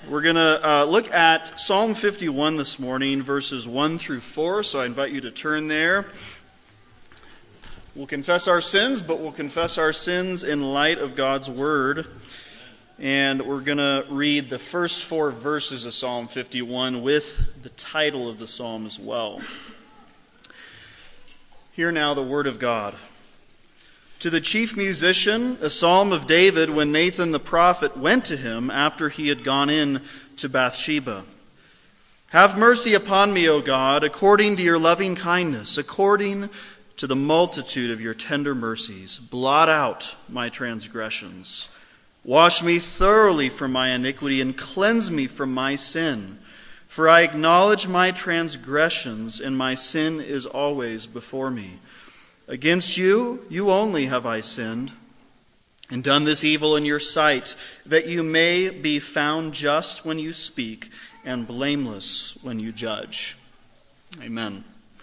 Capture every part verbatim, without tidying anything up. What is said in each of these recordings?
We're going to uh, look at Psalm fifty-one this morning, verses one through four, so I invite you to turn there. We'll confess our sins, but we'll confess our sins in light of God's Word. And we're going to read the first four verses of Psalm fifty-one with the title of the psalm as well. Hear now the Word of God. To the chief musician, a psalm of David when Nathan the prophet went to him after he had gone in to Bathsheba. Have mercy upon me, O God, according to your loving kindness, according to the multitude of your tender mercies. Blot out my transgressions. Wash me thoroughly from my iniquity and cleanse me from my sin. For I acknowledge my transgressions, and my sin is always before me. Against you, you only have I sinned, and done this evil in your sight, that you may be found just when you speak, and blameless when you judge. Amen.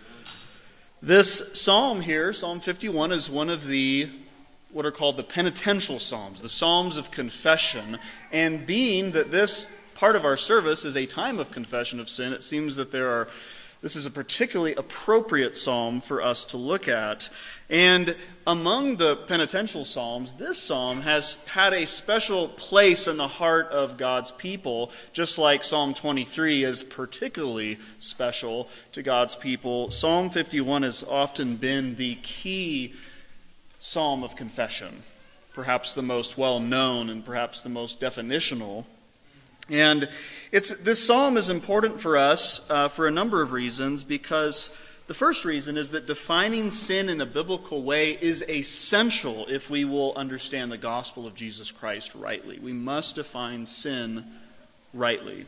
This psalm here, Psalm fifty-one, is one of the what are called the penitential psalms, the psalms of confession. And being that this part of our service is a time of confession of sin, it seems that there are This is a particularly appropriate psalm for us to look at. And among the penitential psalms, this psalm has had a special place in the heart of God's people, just like Psalm twenty-three is particularly special to God's people. Psalm fifty-one has often been the key psalm of confession, perhaps the most well-known and perhaps the most definitional. And it's this psalm is important for us uh, for a number of reasons, because the first reason is that defining sin in a biblical way is essential if we will understand the gospel of Jesus Christ rightly. We must define sin rightly.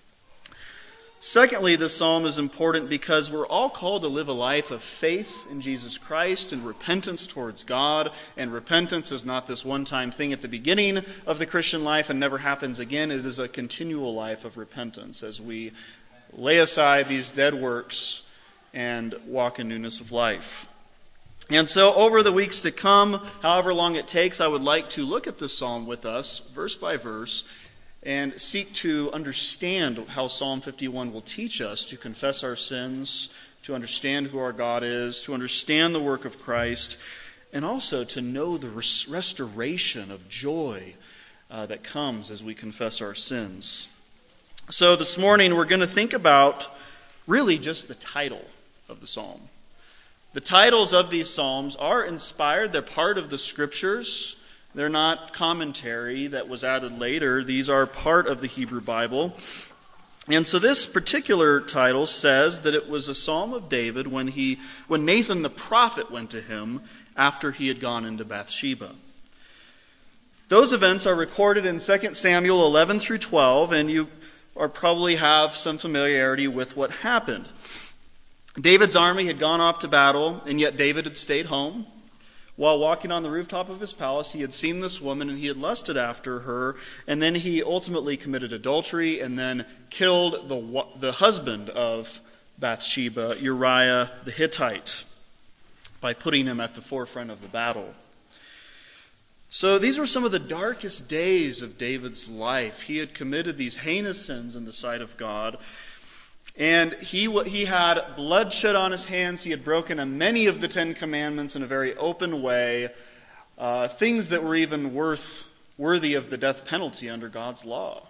Secondly, this psalm is important because we're all called to live a life of faith in Jesus Christ and repentance towards God. And repentance is not this one-time thing at the beginning of the Christian life and never happens again. It is a continual life of repentance as we lay aside these dead works and walk in newness of life. And so over the weeks to come, however long it takes, I would like to look at this psalm with us, verse by verse, and seek to understand how Psalm fifty-one will teach us to confess our sins, to understand who our God is, to understand the work of Christ, and also to know the res- restoration of joy uh, that comes as we confess our sins. So this morning we're going to think about really just the title of the psalm. The titles of these psalms are inspired. They're part of the Scriptures. They're not commentary that was added later. These are part of the Hebrew Bible. And so this particular title says that it was a psalm of David when he, when Nathan the prophet went to him after he had gone into Bathsheba. Those events are recorded in Second Samuel eleven through twelve, and you are probably have some familiarity with what happened. David's army had gone off to battle, and yet David had stayed home. While walking on the rooftop of his palace, he had seen this woman and he had lusted after her, and then he ultimately committed adultery and then killed the, the husband of Bathsheba, Uriah the Hittite, by putting him at the forefront of the battle. So these were some of the darkest days of David's life. He had committed these heinous sins in the sight of God. And he he had bloodshed on his hands. He had broken many of the Ten Commandments in a very open way, uh, things that were even worth worthy of the death penalty under God's law.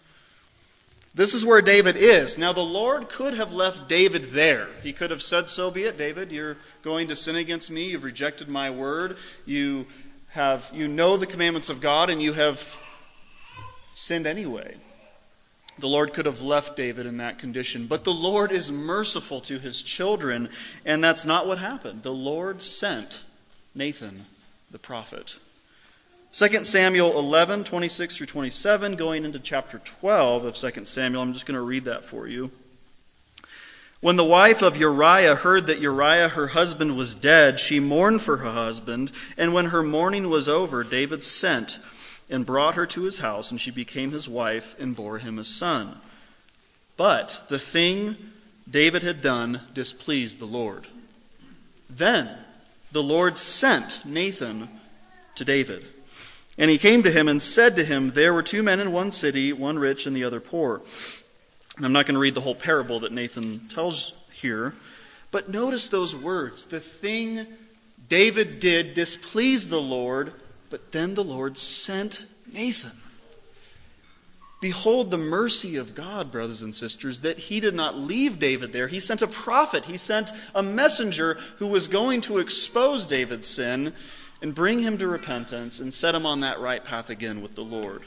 This is where David is. Now the Lord could have left David there. He could have said, "So be it, David. You're going to sin against me. You've rejected my word. You have you know the commandments of God, and you have sinned anyway." The Lord could have left David in that condition. But the Lord is merciful to his children, and that's not what happened. The Lord sent Nathan the prophet. Second Samuel eleven, twenty-six through twenty-seven, going into chapter twelve of Second Samuel. I'm just going to read that for you. When the wife of Uriah heard that Uriah, her husband, was dead, she mourned for her husband, and when her mourning was over, David sent and brought her to his house, and she became his wife and bore him a son. But the thing David had done displeased the Lord. Then the Lord sent Nathan to David. And he came to him and said to him, there were two men in one city, one rich and the other poor. And I'm not going to read the whole parable that Nathan tells here, but notice those words. The thing David did displeased the Lord, but then the Lord sent Nathan. Behold the mercy of God, brothers and sisters, that he did not leave David there. He sent a prophet. He sent a messenger who was going to expose David's sin and bring him to repentance and set him on that right path again with the Lord.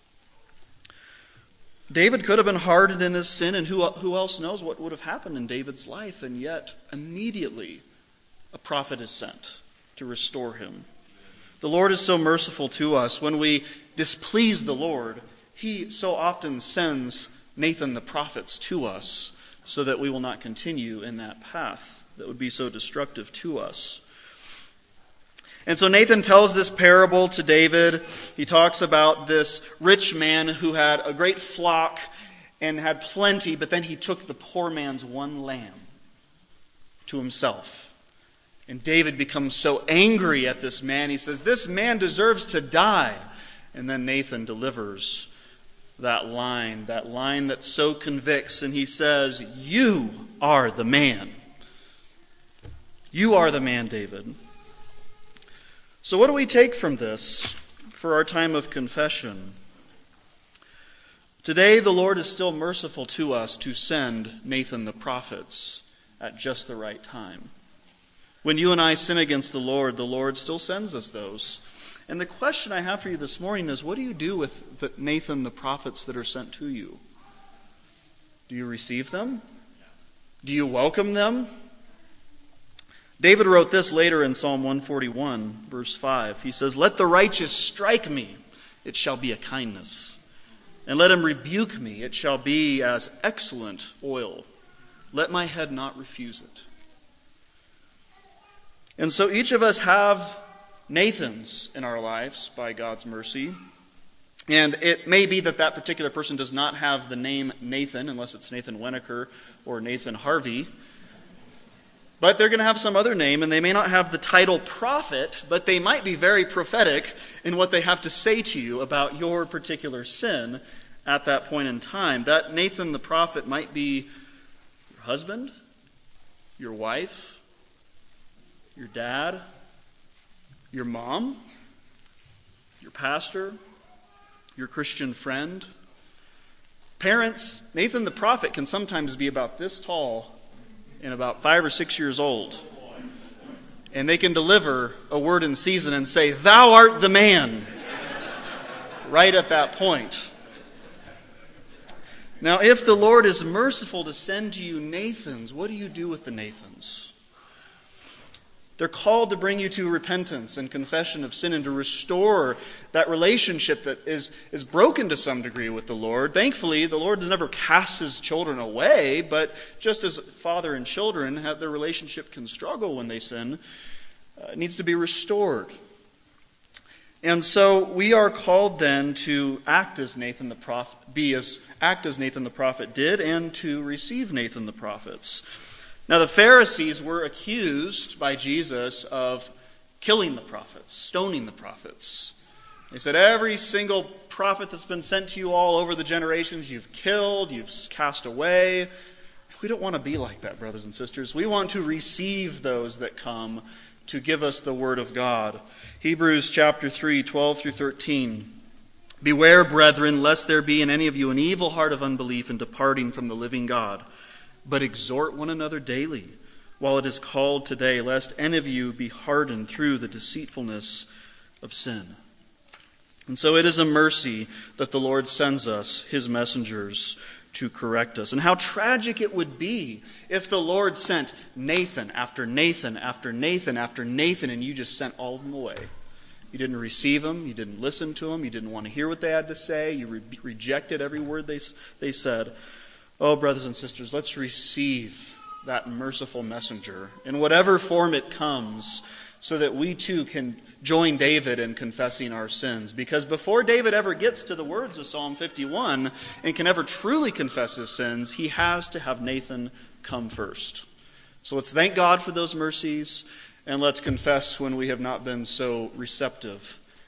David could have been hardened in his sin, and who, who else knows what would have happened in David's life, and yet immediately a prophet is sent to restore him. The Lord is so merciful to us. When we displease the Lord, he so often sends Nathan the prophets to us so that we will not continue in that path that would be so destructive to us. And so Nathan tells this parable to David. He talks about this rich man who had a great flock and had plenty, but then he took the poor man's one lamb to himself. And David becomes so angry at this man, he says, this man deserves to die. And then Nathan delivers that line, that line that so convicts, and he says, you are the man. You are the man, David. So what do we take from this for our time of confession? Today the Lord is still merciful to us to send Nathan the prophets at just the right time. When you and I sin against the Lord, the Lord still sends us those. And the question I have for you this morning is, what do you do with the Nathan the prophets that are sent to you? Do you receive them? Do you welcome them? David wrote this later in Psalm one forty-one, verse five. He says, let the righteous strike me, it shall be a kindness. And let him rebuke me, it shall be as excellent oil. Let my head not refuse it. And so each of us have Nathans in our lives by God's mercy. And it may be that that particular person does not have the name Nathan, unless it's Nathan Wenneker or Nathan Harvey. But they're going to have some other name, and they may not have the title prophet, but they might be very prophetic in what they have to say to you about your particular sin at that point in time. That Nathan the prophet might be your husband, your wife, your dad, your mom, your pastor, your Christian friend. Parents, Nathan the prophet can sometimes be about this tall and about five or six years old. And they can deliver a word in season and say, thou art the man, right at that point. Now, if the Lord is merciful to send to you Nathans, what do you do with the Nathans? They're called to bring you to repentance and confession of sin and to restore that relationship that is, is broken to some degree with the Lord. Thankfully, the Lord does never cast his children away, but just as father and children, have their relationship can struggle when they sin, uh, it needs to be restored. And so we are called then to act as Nathan the prophet, be as act as Nathan the prophet did, and to receive Nathan the prophets. Now, the Pharisees were accused by Jesus of killing the prophets, stoning the prophets. They said, every single prophet that's been sent to you all over the generations, you've killed, you've cast away. We don't want to be like that, brothers and sisters. We want to receive those that come to give us the word of God. Hebrews chapter three, twelve through thirteen. Beware, brethren, lest there be in any of you an evil heart of unbelief in departing from the living God. But exhort one another daily, while it is called today, lest any of you be hardened through the deceitfulness of sin. And so it is a mercy that the Lord sends us his messengers to correct us. And how tragic it would be if the Lord sent Nathan after Nathan after Nathan after Nathan, and you just sent all of them away. You didn't receive them, you didn't listen to them, you didn't want to hear what they had to say, you re- rejected every word they, they said. Oh, brothers and sisters, let's receive that merciful messenger in whatever form it comes, so that we too can join David in confessing our sins. Because before David ever gets to the words of Psalm fifty-one and can ever truly confess his sins, he has to have Nathan come first. So let's thank God for those mercies, and let's confess when we have not been so receptive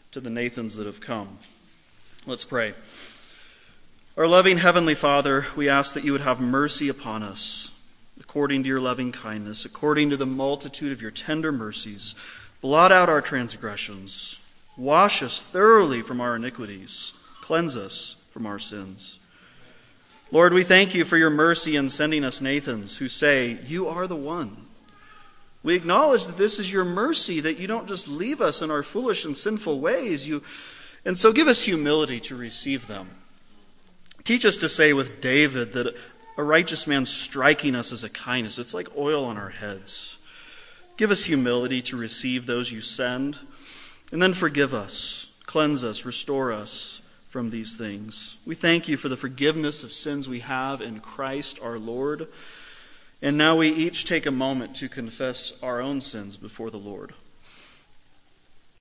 to the Nathans that have come. Let's pray. Our loving Heavenly Father, we ask that you would have mercy upon us, according to your loving kindness, according to the multitude of your tender mercies. Blot out our transgressions. Wash us thoroughly from our iniquities. Cleanse us from our sins. Lord, we thank you for your mercy in sending us Nathans who say, you are the one. We acknowledge that this is your mercy, that you don't just leave us in our foolish and sinful ways. You, and so give us humility to receive them. Teach us to say with David that a righteous man striking us is a kindness. It's like oil on our heads. Give us humility to receive those you send. And then forgive us, cleanse us, restore us from these things. We thank you for the forgiveness of sins we have in Christ our Lord. And now we each take a moment to confess our own sins before the Lord.